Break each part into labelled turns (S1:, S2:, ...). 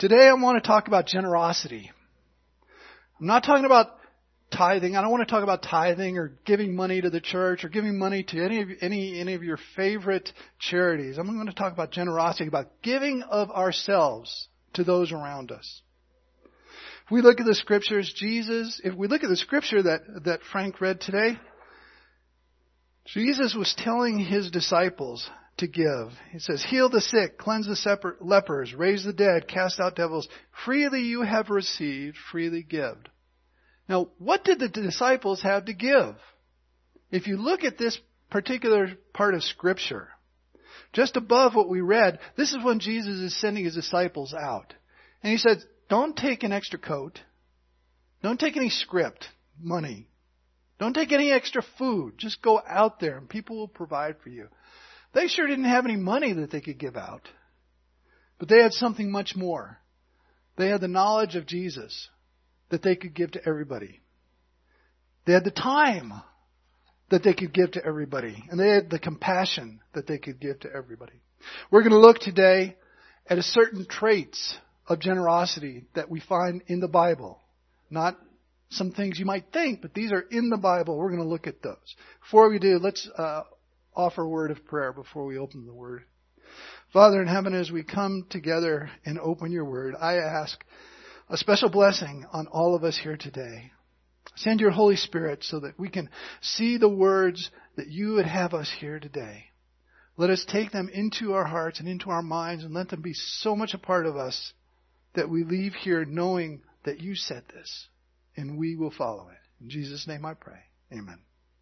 S1: Today I want to talk about generosity. I'm not talking about tithing. I don't want to talk about tithing or giving money to the church or giving money to any of your favorite charities. I'm going to talk about generosity, about giving of ourselves to those around us. If we look at the scriptures, if we look at the scripture that Frank read today, Jesus was telling his disciples to give. He says, heal the sick, cleanse the lepers, raise the dead, cast out devils. Freely you have received, freely give. Now, what did the disciples have to give? If you look at this particular part of Scripture, just above what we read, this is when Jesus is sending his disciples out. And he said, don't take an extra coat. Don't take any script, money. Don't take any extra food. Just go out there and people will provide for you. They sure didn't have any money that they could give out. But they had something much more. They had the knowledge of Jesus that they could give to everybody. They had the time that they could give to everybody. And they had the compassion that they could give to everybody. We're going to look today at a certain traits of generosity that we find in the Bible. Not some things you might think, but these are in the Bible. We're going to look at those. Before we do, let's offer a word of prayer before we open the Word. Father in heaven, as we come together and open your Word, I ask a special blessing on all of us here today. Send your Holy Spirit so that we can see the words that you would have us hear today. Let us take them into our hearts and into our minds and let them be so much a part of us that we leave here knowing that you said this and we will follow it. In Jesus' name I pray. Amen.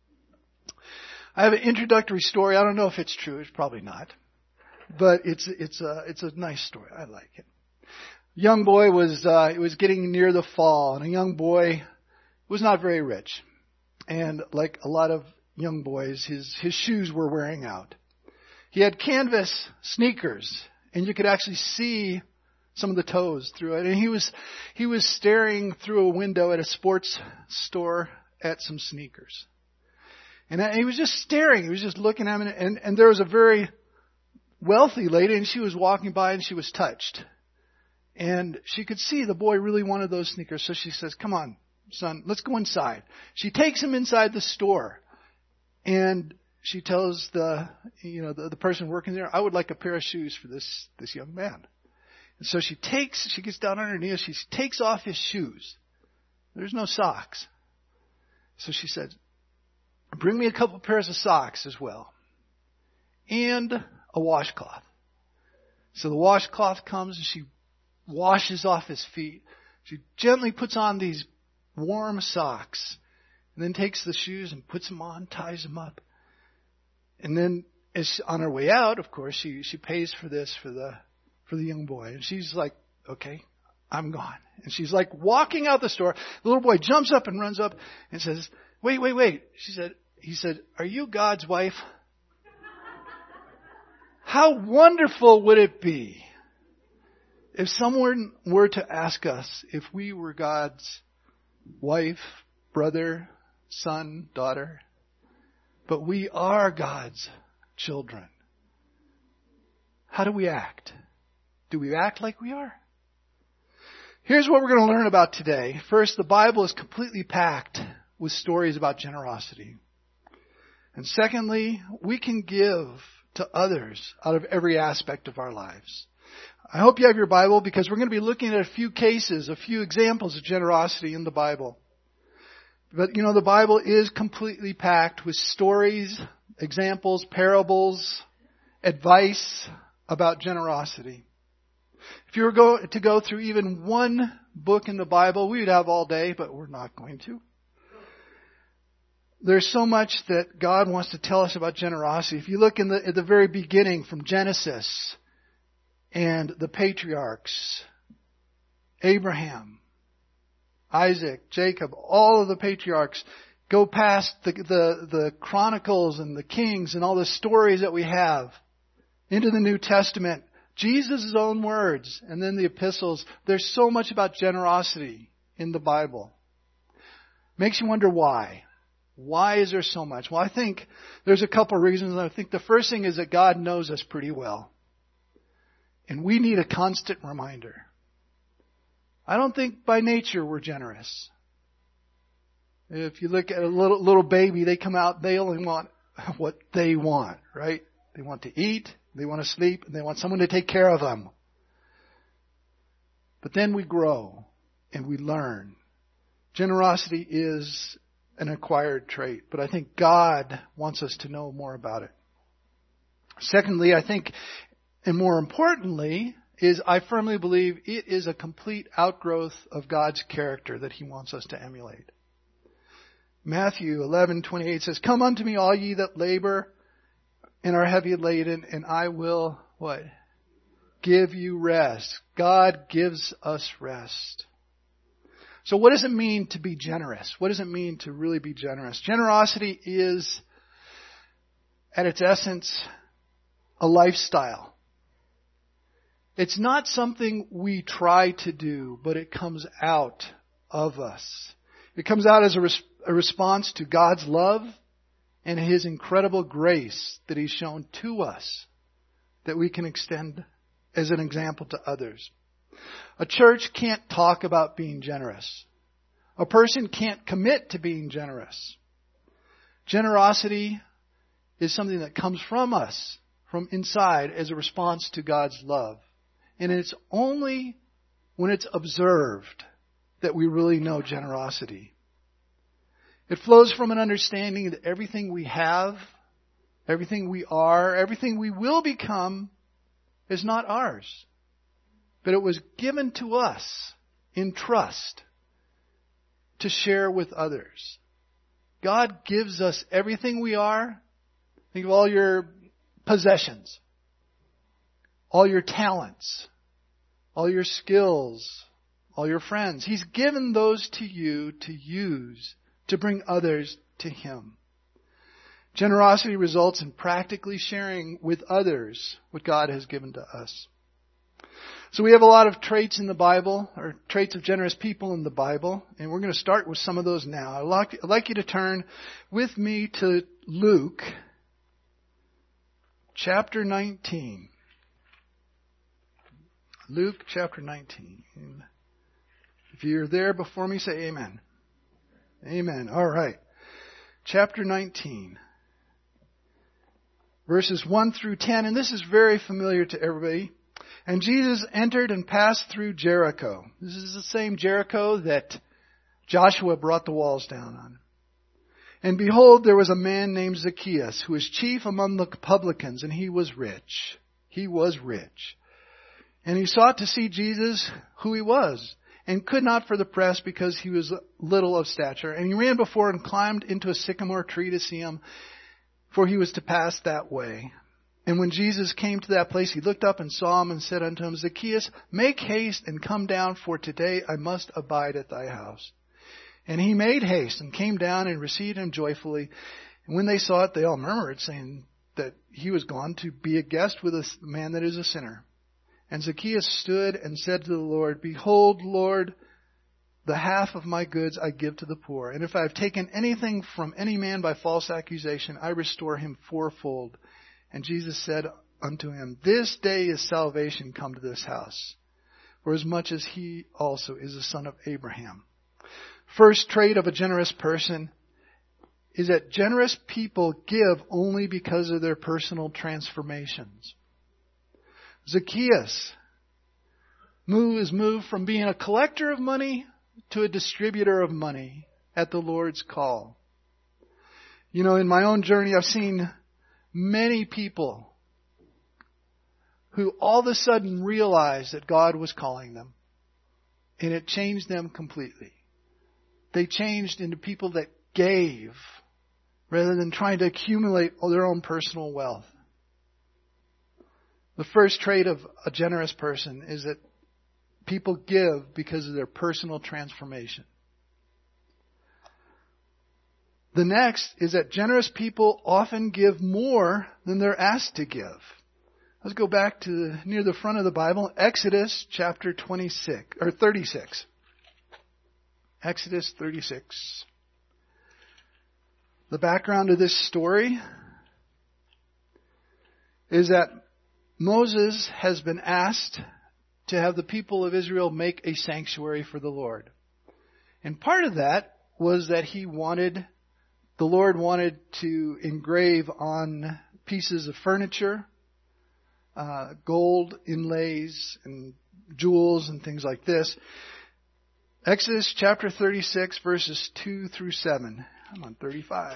S1: I have an introductory story. I don't know if it's true. It's probably not. But it's a nice story. I like it. A young boy was getting near the fall, and a young boy was not very rich. And like a lot of young boys, his shoes were wearing out. He had canvas sneakers, and you could actually see some of the toes through it. And he was staring through a window at a sports store at some sneakers. And he was just staring. He was just looking at him. And there was a very wealthy lady, and she was walking by, and she was touched. And she could see the boy really wanted those sneakers. So she says, come on, son, let's go inside. She takes him inside the store. And she tells the person working there, I would like a pair of shoes for this young man. And so she gets down on her knees. She takes off his shoes. There's no socks. So she said, bring me a couple pairs of socks as well. And a washcloth. So the washcloth comes and she washes off his feet. She gently puts on these warm socks. And then takes the shoes and puts them on, ties them up. And then on her way out, of course, she pays for this for the young boy. And she's like, okay, I'm gone. And she's like walking out the store. The little boy jumps up and runs up and says, wait. He said, are you God's wife? How wonderful would it be if someone were to ask us if we were God's wife, brother, son, daughter, but we are God's children. How do we act? Do we act like we are? Here's what we're going to learn about today. First, the Bible is completely packed with stories about generosity. And secondly, we can give to others out of every aspect of our lives. I hope you have your Bible because we're going to be looking at a few cases, a few examples of generosity in the Bible. But the Bible is completely packed with stories, examples, parables, advice about generosity. If you were to go through even one book in the Bible, we would have all day, but we're not going to. There's so much that God wants to tell us about generosity. If you look at the very beginning from Genesis and the patriarchs, Abraham, Isaac, Jacob, all of the patriarchs, go past the Chronicles and the Kings and all the stories that we have into the New Testament, Jesus' own words, and then the epistles. There's so much about generosity in the Bible. Makes you wonder why. Why is there so much? Well, I think there's a couple of reasons. I think the first thing is that God knows us pretty well. And we need a constant reminder. I don't think by nature we're generous. If you look at a little baby, they come out, they only want what they want, right? They want to eat, they want to sleep, and they want someone to take care of them. But then we grow and we learn. Generosity is an acquired trait, but I think God wants us to know more about it. Secondly, I think, and more importantly, is I firmly believe it is a complete outgrowth of God's character that He wants us to emulate. Matthew 11:28 says, "Come unto me, all ye that labor and are heavy laden, and I will," what? "Give you rest." God gives us rest. So what does it mean to be generous? What does it mean to really be generous? Generosity is, at its essence, a lifestyle. It's not something we try to do, but it comes out of us. It comes out as a response to God's love and His incredible grace that He's shown to us, that we can extend as an example to others. A church can't talk about being generous. A person can't commit to being generous. Generosity is something that comes from us, from inside, as a response to God's love. And it's only when it's observed that we really know generosity. It flows from an understanding that everything we have, everything we are, everything we will become is not ours. But it was given to us in trust to share with others. God gives us everything we are. Think of all your possessions, all your talents, all your skills, all your friends. He's given those to you to use to bring others to Him. Generosity results in practically sharing with others what God has given to us. So we have a lot of traits in the Bible, or traits of generous people in the Bible, and we're going to start with some of those now. I'd like you to turn with me to Luke chapter 19. Luke chapter 19. If you're there before me, say amen. Amen. All right. Chapter 19. Verses 1 through 10, and this is very familiar to everybody. "And Jesus entered and passed through Jericho." This is the same Jericho that Joshua brought the walls down on. "And behold, there was a man named Zacchaeus, who was chief among the publicans, and he was rich." He was rich. "And he sought to see Jesus, who he was, and could not for the press, because he was little of stature. And he ran before and climbed into a sycamore tree to see him, for he was to pass that way. And when Jesus came to that place, he looked up and saw him and said unto him, Zacchaeus, make haste and come down, for today I must abide at thy house. And he made haste and came down and received him joyfully. And when they saw it, they all murmured, saying that he was gone to be a guest with a man that is a sinner. And Zacchaeus stood and said to the Lord, Behold, Lord, the half of my goods I give to the poor. And if I have taken anything from any man by false accusation, I restore him fourfold. And Jesus said unto him, This day is salvation come to this house, for as much as he also is a son of Abraham. First trait of a generous person is that generous people give only because of their personal transformations. Zacchaeus is moved from being a collector of money to a distributor of money at the Lord's call. You know, in my own journey, I've seen many people who all of a sudden realized that God was calling them, and it changed them completely. They changed into people that gave rather than trying to accumulate their own personal wealth. The first trait of a generous person is that people give because of their personal transformation. The next is that generous people often give more than they're asked to give. Let's go back to near the front of the Bible, Exodus chapter 36. Exodus 36. The background of this story is that Moses has been asked to have the people of Israel make a sanctuary for the Lord. And part of that was that the Lord wanted to engrave on pieces of furniture, gold inlays and jewels and things like this. Exodus chapter 36, verses 2 through 7. I'm on 35.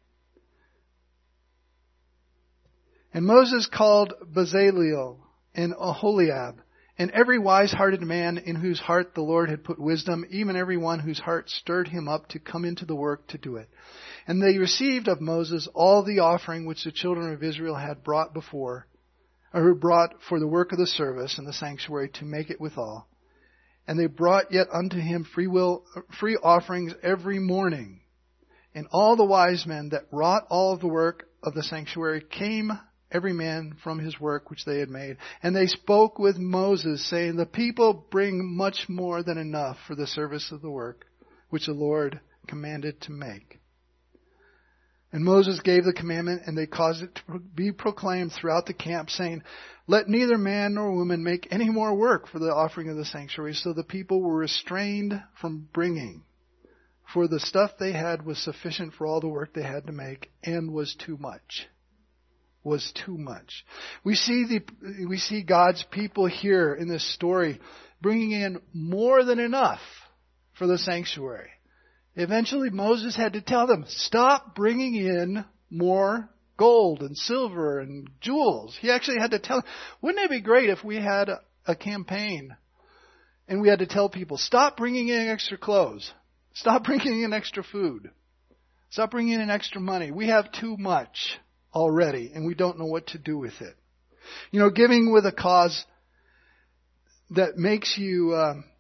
S1: And Moses called Bezaleel and Aholiab, and every wise-hearted man in whose heart the Lord had put wisdom, even every one whose heart stirred him up to come into the work to do it. And they received of Moses all the offering which the children of Israel had brought for the work of the service and the sanctuary to make it withal. And they brought yet unto him free offerings every morning. And all the wise men that wrought all of the work of the sanctuary came every man from his work which they had made. And they spoke with Moses, saying, the people bring much more than enough for the service of the work which the Lord commanded to make. And Moses gave the commandment, and they caused it to be proclaimed throughout the camp, saying, let neither man nor woman make any more work for the offering of the sanctuary. So the people were restrained from bringing, for the stuff they had was sufficient for all the work they had to make, and was too much. Was too much. We see God's people here in this story bringing in more than enough for the sanctuary. Eventually Moses had to tell them, stop bringing in more gold and silver and jewels. He actually had to tell them, wouldn't it be great if we had a campaign and we had to tell people, stop bringing in extra clothes. Stop bringing in extra food. Stop bringing in extra money. We have too much already, and we don't know what to do with it. Giving with a cause that makes you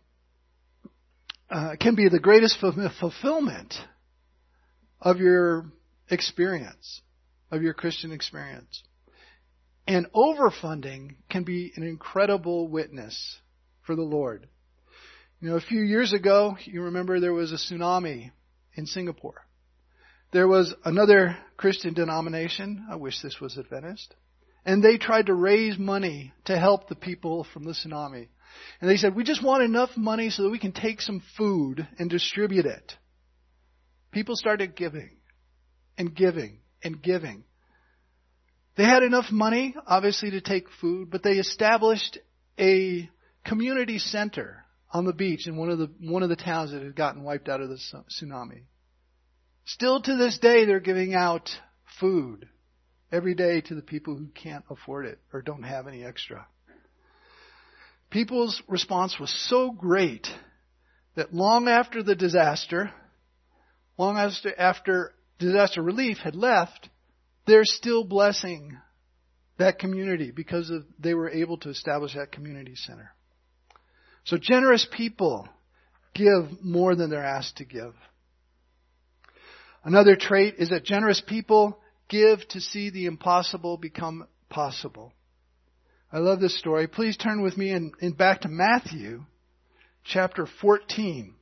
S1: can be the greatest fulfillment of your experience, of your Christian experience. And overfunding can be an incredible witness for the Lord. A few years ago, you remember there was a tsunami in Singapore. There was another Christian denomination, I wish this was Adventist, and they tried to raise money to help the people from the tsunami. And they said, we just want enough money so that we can take some food and distribute it. People started giving and giving and giving. They had enough money, obviously, to take food, but they established a community center on the beach in one of the towns that had gotten wiped out of the tsunami. Still to this day, they're giving out food every day to the people who can't afford it or don't have any extra. People's response was so great that long after the disaster, long after disaster relief had left, they're still blessing that community because they were able to establish that community center. So generous people give more than they're asked to give. Another trait is that generous people give to see the impossible become possible. I love this story. Please turn with me in back to Matthew chapter 14.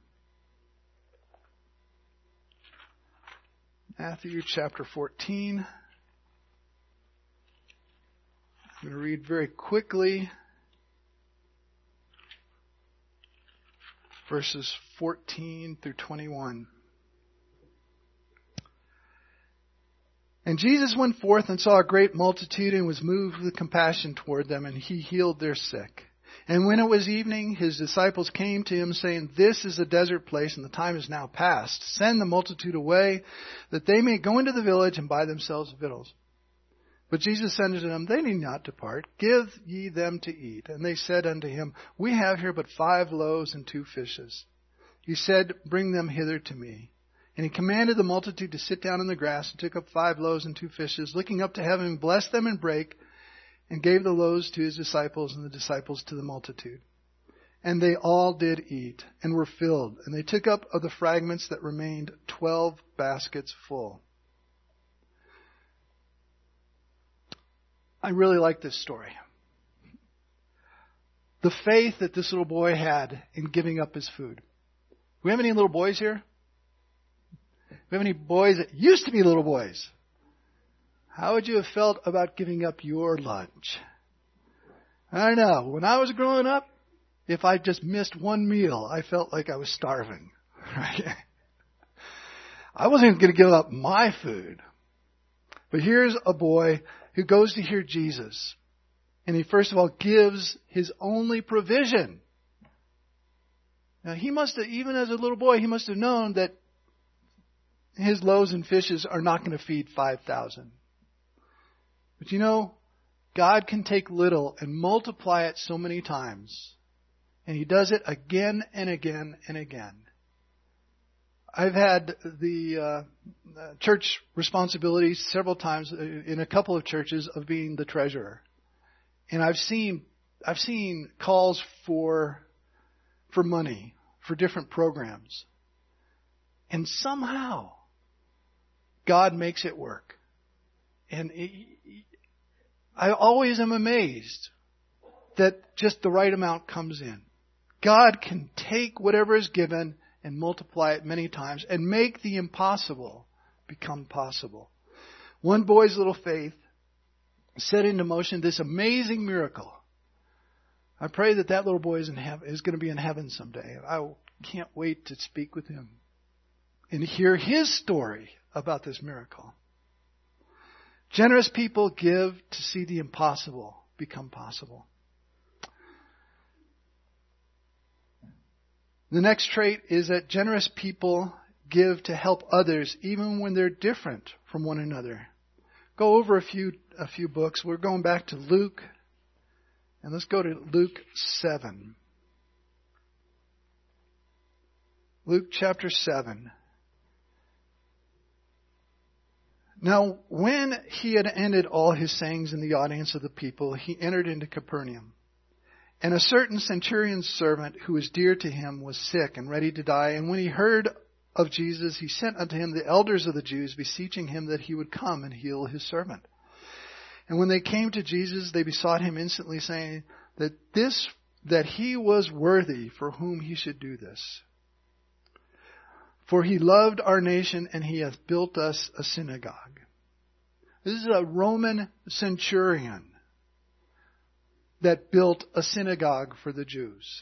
S1: Matthew chapter 14. I'm going to read very quickly verses 14 through 21. And Jesus went forth and saw a great multitude and was moved with compassion toward them, and he healed their sick. And when it was evening, his disciples came to him, saying, this is a desert place, and the time is now past. Send the multitude away, that they may go into the village and buy themselves victuals. But Jesus said unto them, they need not depart. Give ye them to eat. And they said unto him, we have here but 5 loaves and 2 fishes. He said, bring them hither to me. And he commanded the multitude to sit down in the grass, and took up 5 loaves and 2 fishes, looking up to heaven, blessed them and brake, and gave the loaves to his disciples, and the disciples to the multitude. And they all did eat, and were filled. And they took up of the fragments that remained 12 baskets full. I really like this story. The faith that this little boy had in giving up his food. Do we have any little boys here? Do we have any boys that used to be little boys? How would you have felt about giving up your lunch? I don't know. When I was growing up, if I just missed one meal, I felt like I was starving. Right? I wasn't going to give up my food. But here's a boy who goes to hear Jesus. And he first of all gives his only provision. Now he must have, even as a little boy, he must have known that his loaves and fishes are not going to feed 5,000. But you know, God can take little and multiply it so many times. And He does it again and again and again. I've had the church responsibilities several times in a couple of churches of being the treasurer. And I've seen calls for money for different programs. And somehow God makes it work. And I always am amazed that just the right amount comes in. God can take whatever is given and multiply it many times and make the impossible become possible. One boy's little faith set into motion this amazing miracle. I pray that little boy is going to be in heaven someday. I can't wait to speak with him and hear his story about this miracle. Generous people give to see the impossible become possible. The next trait is that generous people give to help others even when they're different from one another. Go over a few books. We're going back to Luke. And let's go to Luke 7. Luke chapter 7. Now, when he had ended all his sayings in the audience of the people, he entered into Capernaum. And a certain centurion's servant who was dear to him was sick and ready to die. And when he heard of Jesus, he sent unto him the elders of the Jews, beseeching him that he would come and heal his servant. And when they came to Jesus, they besought him instantly, saying that he was worthy for whom he should do this. For he loved our nation, and he hath built us a synagogue. This is a Roman centurion that built a synagogue for the Jews.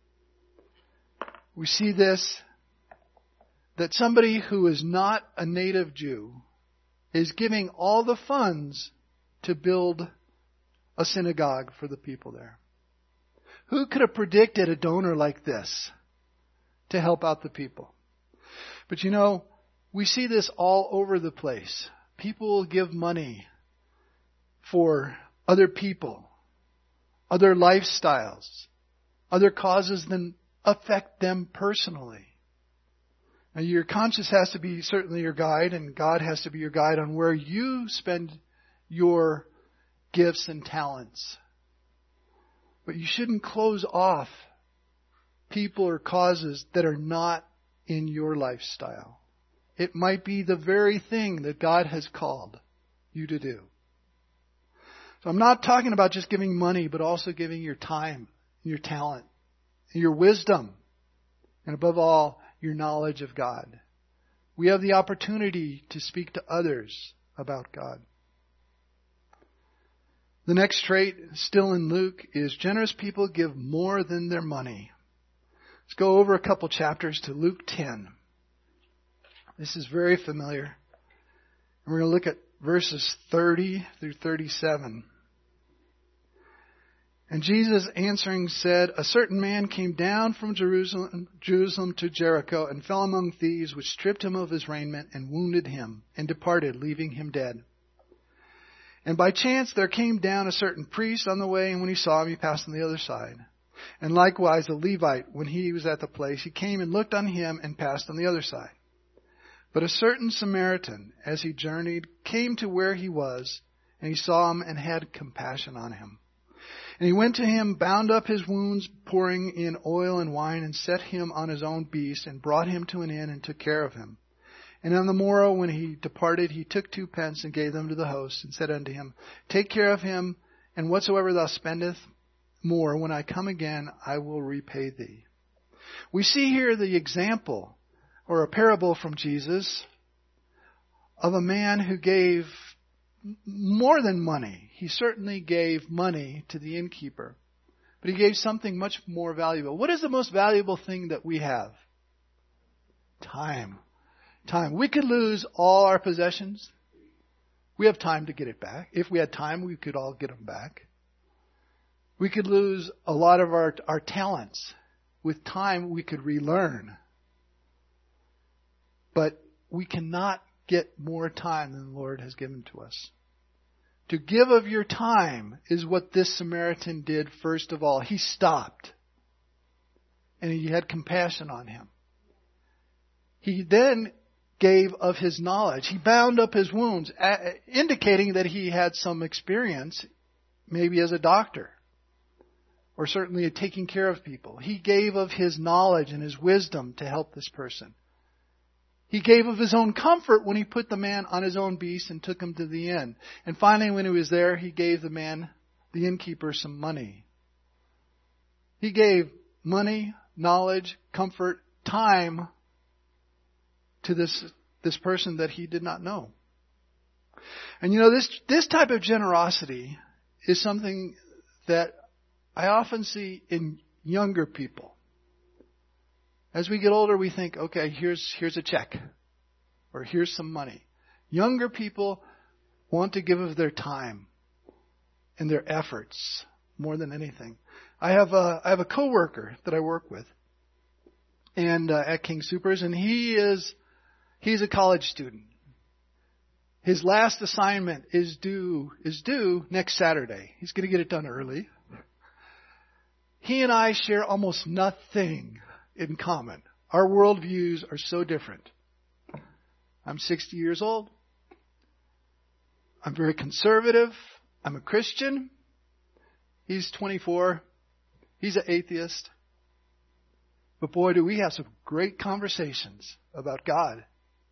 S1: We see this, that somebody who is not a native Jew is giving all the funds to build a synagogue for the people there. Who could have predicted a donor like this to help out the people? But you know, we see this all over the place. People give money for other people, other lifestyles, other causes that affect them personally. Now, your conscience has to be certainly your guide, and God has to be your guide on where you spend your gifts and talents. But you shouldn't close off people or causes that are not in your lifestyle. It might be the very thing that God has called you to do. So I'm not talking about just giving money, but also giving your time, your talent, your wisdom, and above all, your knowledge of God. We have the opportunity to speak to others about God. The next trait, still in Luke, is generous people give more than their money. Let's go over a couple chapters to Luke 10. This is very familiar. And we're going to look at verses 30 through 37. And Jesus answering said, A certain man came down from Jerusalem to Jericho and fell among thieves, which stripped him of his raiment and wounded him, and departed, leaving him dead. And by chance there came down a certain priest on the way, and when he saw him, he passed on the other side. And likewise a Levite, when he was at the place, he came and looked on him and passed on the other side. But a certain Samaritan, as he journeyed, came to where he was, and he saw him and had compassion on him. And he went to him, bound up his wounds, pouring in oil and wine, and set him on his own beast, and brought him to an inn, and took care of him. And on the morrow, when he departed, he took 2 pence, and gave them to the host, and said unto him, Take care of him, and whatsoever thou spendest more, when I come again, I will repay thee. We see here the example, or a parable from Jesus, of a man who gave more than money. He certainly gave money to the innkeeper. but he gave something much more valuable. What is the most valuable thing that we have? Time. Time. We could lose all our possessions. We have time to get it back. If we had time, we could all get them back. We could lose a lot of our talents. With time, we could relearn. But we cannot get more time than the Lord has given to us. To give of your time is what this Samaritan did first of all. He stopped. And he had compassion on him. He then gave of his knowledge. He bound up his wounds, indicating that he had some experience, maybe as a doctor, or certainly taking care of people. He gave of his knowledge and his wisdom to help this person. He gave of his own comfort when he put the man on his own beast and took him to the inn. And finally, when he was there, he gave the man, the innkeeper, some money. He gave money, knowledge, comfort, time to this person that he did not know. And this type of generosity is something that I often see in younger people. As we get older, we think, okay, here's a check, or here's some money. Younger people want to give of their time and their efforts more than anything. I have a coworker that I work with, and at King Soopers, and he's a college student. His last assignment is due next Saturday. He's going to get it done early. He and I share almost nothing in common. Our worldviews are so different. I'm 60 years old. I'm very conservative. I'm a Christian. He's 24. He's an atheist. But boy, do we have some great conversations about God.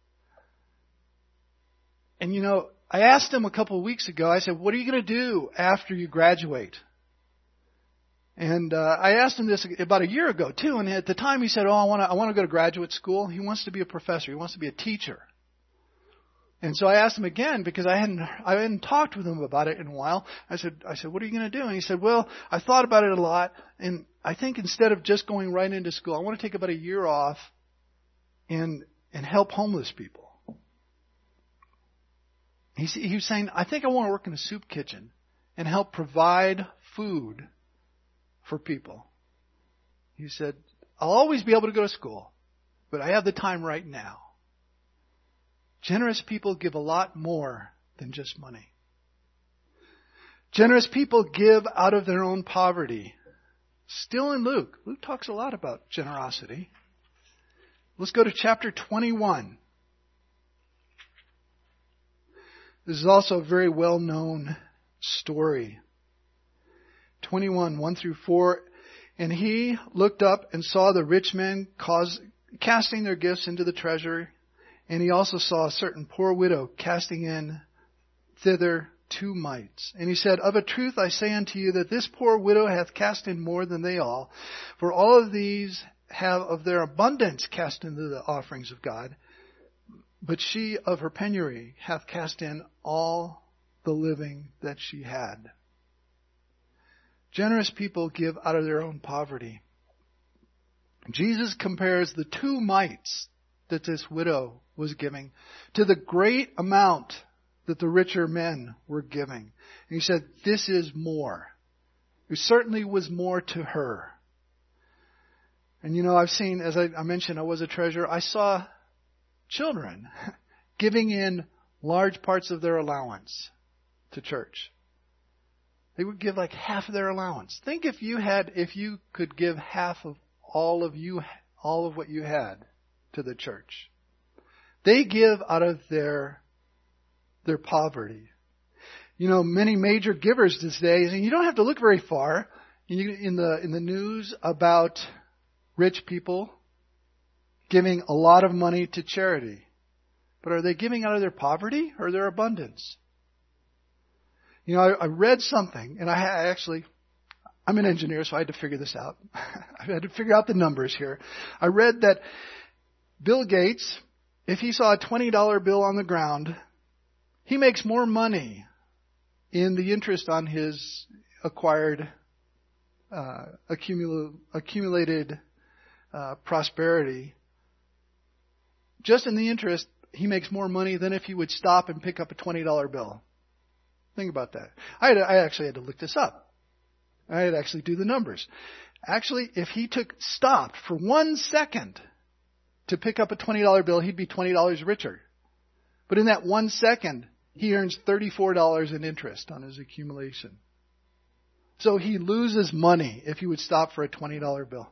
S1: And I asked him a couple of weeks ago, I said, what are you going to do after you graduate? And I asked him this about a year ago too, and at the time he said, I want to go to graduate school. He wants to be a professor. He wants to be a teacher. And so I asked him again, because I hadn't talked with him about it in a while. I said, what are you going to do? And he said, well, I thought about it a lot, and I think instead of just going right into school, I want to take about a year off and help homeless people. He was saying, I think I want to work in a soup kitchen and help provide food for people. He said, I'll always be able to go to school, but I have the time right now. Generous people give a lot more than just money. Generous people give out of their own poverty. Still in Luke. Luke talks a lot about generosity. Let's go to chapter 21. This is also a very well-known story. 21, 1 through 4. And he looked up and saw the rich men casting their gifts into the treasury. And he also saw a certain poor widow casting in thither 2 mites. And he said, of a truth I say unto you that this poor widow hath cast in more than they all. For all of these have of their abundance cast into the offerings of God. But she of her penury hath cast in all the living that she had. Generous people give out of their own poverty. Jesus compares the 2 mites that this widow was giving to the great amount that the richer men were giving. And he said, this is more. It certainly was more to her. And I've seen, as I mentioned, I was a treasurer. I saw children giving in large parts of their allowance to church. They would give like half of their allowance. Think if you could give half of all of what you had to the church. They give out of their poverty. Many major givers these days, and you don't have to look very far in the news about rich people giving a lot of money to charity. But are they giving out of their poverty or their abundance? I read something, and I'm an engineer, so I had to figure this out. I had to figure out the numbers here. I read that Bill Gates, if he saw a $20 bill on the ground, he makes more money in the interest on his acquired accumulated prosperity, just in the interest, he makes more money than if he would stop and pick up a $20 bill. Think about that. I actually had to look this up. I had to actually do the numbers. Actually, if he stopped for 1 second to pick up a $20 bill, he'd be $20 richer. But in that 1 second, he earns $34 in interest on his accumulation. So he loses money if he would stop for a $20 bill.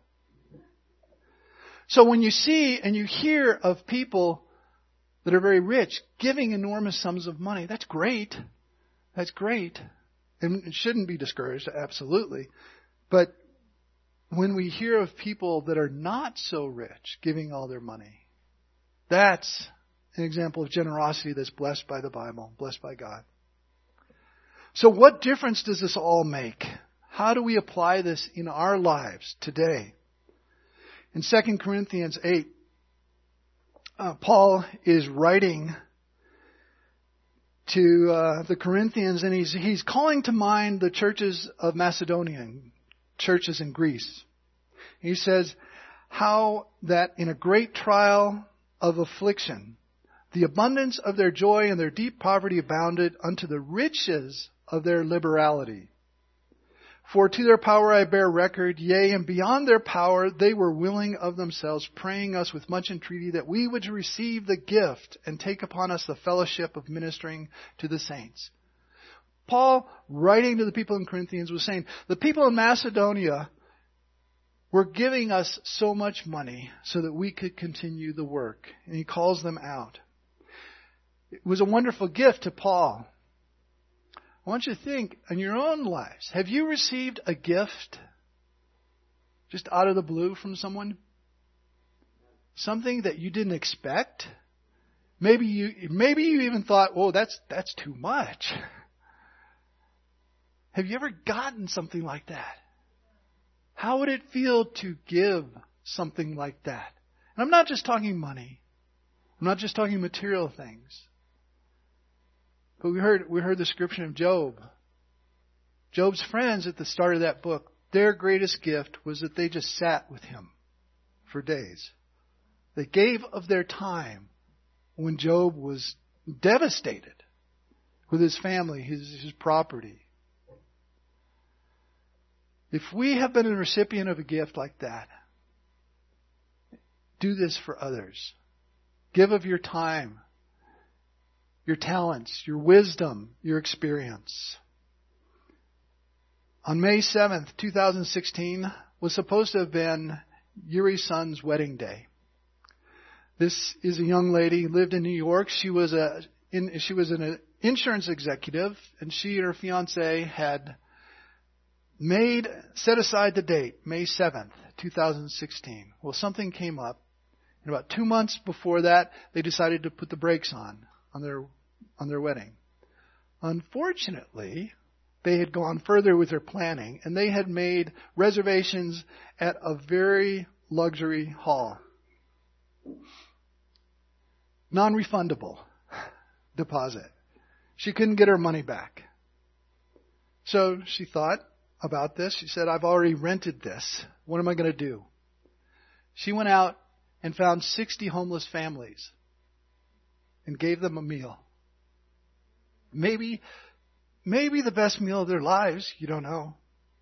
S1: So when you see and you hear of people that are very rich giving enormous sums of money, that's great. That's great. And it shouldn't be discouraged, absolutely. But when we hear of people that are not so rich giving all their money, that's an example of generosity that's blessed by the Bible, blessed by God. So what difference does this all make? How do we apply this in our lives today? In 2 Corinthians 8, Paul is writing to the Corinthians, and he's calling to mind the churches of Macedonia, churches in Greece. He says how that in a great trial of affliction, the abundance of their joy and their deep poverty abounded unto the riches of their liberality. For to their power I bear record, yea, and beyond their power they were willing of themselves, praying us with much entreaty that we would receive the gift and take upon us the fellowship of ministering to the saints. Paul, writing to the people in Corinthians, was saying, the people in Macedonia were giving us so much money so that we could continue the work. And he calls them out. It was a wonderful gift to Paul. I want you to think in your own lives. Have you received a gift just out of the blue from someone? Something that you didn't expect? Maybe you even thought, "Whoa, that's too much." Have you ever gotten something like that? How would it feel to give something like that? And I'm not just talking money. I'm not just talking material things. But we heard the description of Job. Job's friends at the start of that book, their greatest gift was that they just sat with him for days. They gave of their time when Job was devastated with his family, his property. If we have been a recipient of a gift like that, do this for others. Give of your time, your talents, your wisdom, your experience. On May 7th, 2016, was supposed to have been Yuri's son's wedding day. This is a young lady who lived in New York. She was an insurance executive, and she and her fiance had set aside the date, May 7th, 2016. Well, something came up. And about 2 months before that, they decided to put the brakes on their wedding. Unfortunately, they had gone further with their planning, and they had made reservations at a very luxury hall. Non-refundable deposit. She couldn't get her money back. So she thought about this. She said, "I've already rented this. What am I going to do?" She went out and found 60 homeless families and gave them a meal. Maybe the best meal of their lives. You don't know.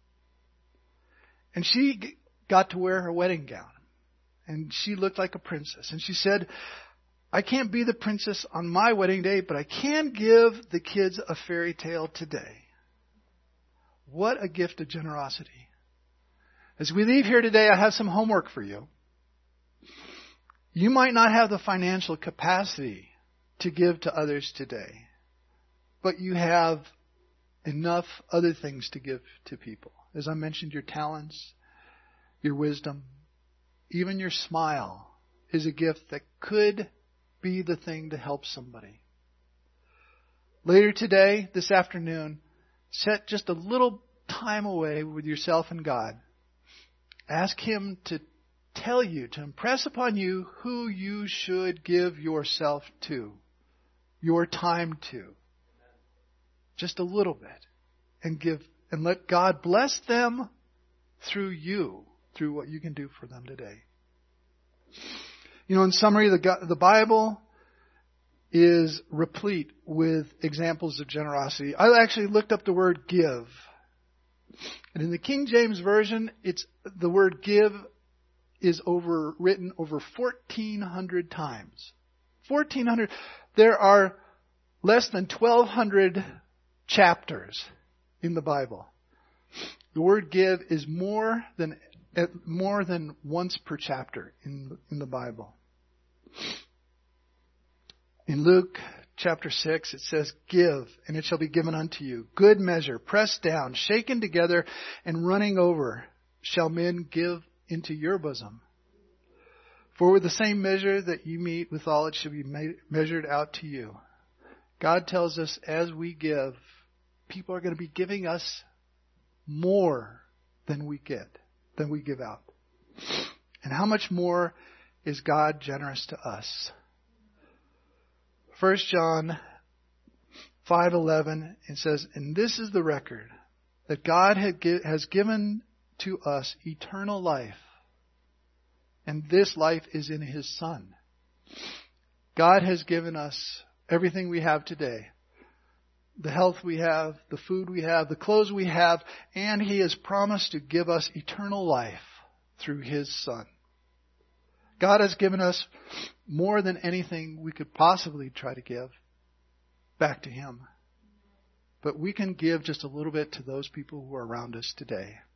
S1: And she got to wear her wedding gown. And she looked like a princess. And she said, "I can't be the princess on my wedding day, but I can give the kids a fairy tale today." What a gift of generosity. As we leave here today, I have some homework for you. You might not have the financial capacity to give to others today, but you have enough other things to give to people. As I mentioned, your talents, your wisdom, even your smile is a gift that could be the thing to help somebody. Later today, this afternoon, set just a little time away with yourself and God. Ask Him to tell you, to impress upon you who you should give yourself to, your time to. Just a little bit. And let God bless them through you, through what you can do for them today. In summary, the Bible is replete with examples of generosity. I actually looked up the word give. And in the King James Version, the word give is written over 1,400 times. 1,400. There are less than 1,200 chapters in the Bible. The word give is more than once per chapter in the Bible. In Luke chapter 6, it says, "Give, and it shall be given unto you. Good measure, pressed down, shaken together, and running over, shall men give into your bosom. For with the same measure that you mete withal, it shall be measured out to you." God tells us as we give, people are going to be giving us more than we give out. And how much more is God generous to us? 1 John 5:11, it says, "And this is the record, that God has given to us eternal life, and this life is in His Son." God has given us everything we have today. The health we have, the food we have, the clothes we have, and He has promised to give us eternal life through His Son. God has given us more than anything we could possibly try to give back to Him. But we can give just a little bit to those people who are around us today.